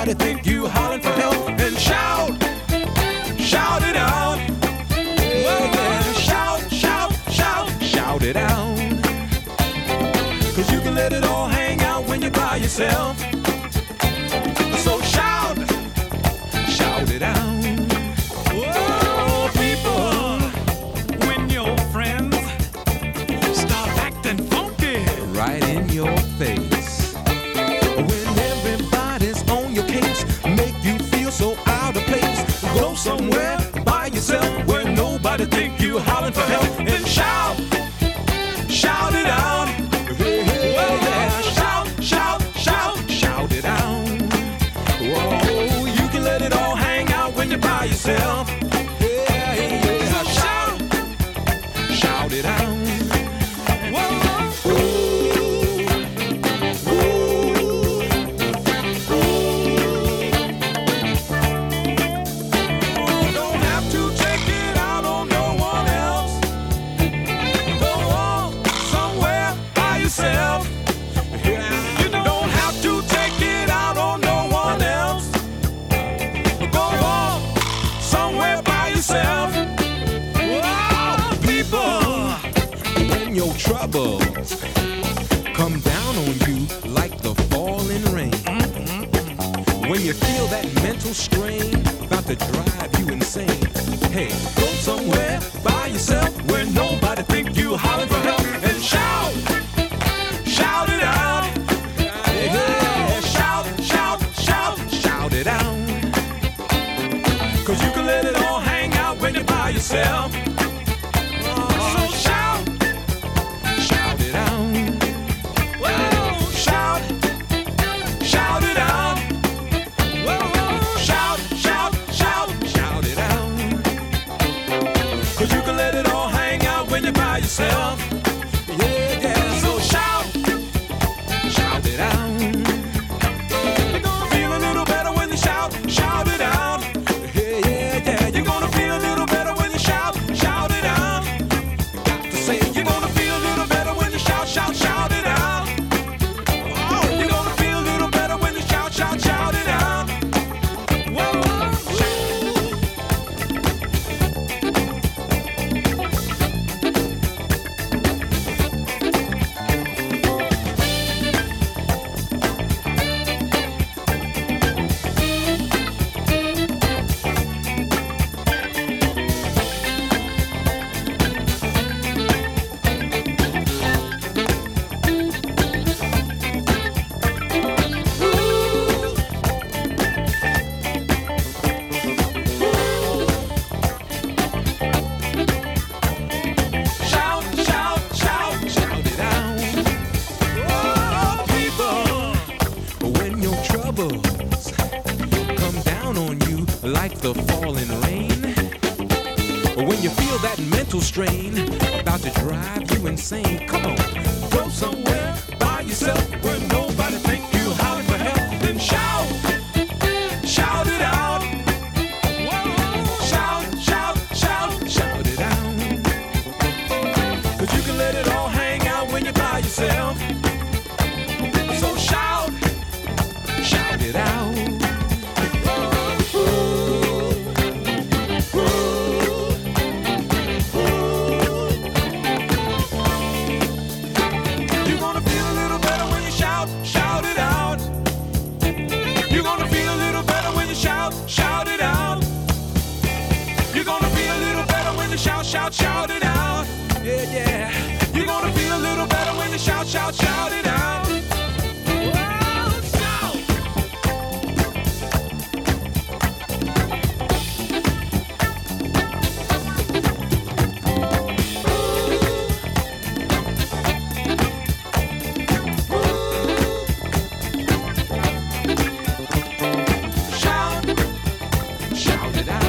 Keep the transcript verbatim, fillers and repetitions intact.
nobody think you hollering for help. And shout, shout it out. Well, yeah, shout, shout, shout, shout it out. Cause you can let it all hang out when you're by yourself. So shout, shout it out. Whoa, people, when your friends start acting funky right in your face, when everybody's on your case, make you feel so out of place, go somewhere by yourself where nobody think you hollering for help. And shout, shout it out. Well, yeah, shout, shout, shout, shout it out. Whoa, you can let it all hang out when you're by yourself. Yeah, yeah, shout, shout it out. Whoa, ooh, ooh, ooh. Don't have to take it out on no one else. Go on somewhere by yourself. You don't have to take it out on no one else. Go on somewhere by yourself. Whoa, people, when your troubles come down on you like the falling rain, when you feel that mental strain about to drive you insane, hey, go somewhere by yourself where nobody think you hollering for help. And shout, shout it out. Yeah, shout, shout, shout, shout it out. Cause you can let it all hang out when you're by yourself. So shout, shout it out. Whoa, shout, shout it out. Whoa, shout, shout, shout, shout it out. Cause you can let it all hang out when you're by yourself. Yeah, yeah, so shout, shout it out. You're gonna feel a little better when you shout, shout it out. Yeah, yeah, yeah. You're gonna feel a little better when you shout, shout it out. Got to say, you're gonna feel a little better when you shout, shout, shout it out. Oh, you're gonna feel a little better when you shout, shout, shout it out. Whoa, shout, shout, shout, shout it out. Oh, people, when your troubles come down on you like the falling rain, when you feel that mental strain about to drive you insane, come on, go somewhere by yourself where nobody think you hollering for help. Then shout, shout it out. Whoa, shout, shout, shout, shout it out. Cause you can let it all hang out when you're by yourself. So shout, shout it out. Ooh, ooh, ooh. You're gonna feel a little better when you shout, shout it out. You're gonna feel a little better when you shout, shout it out. You're gonna feel a little better when you shout, shout, shout it out. Yeah, yeah. You're gonna feel a little better when you shout, shout, shout it out. Whoa, shout. Shout, shout it out.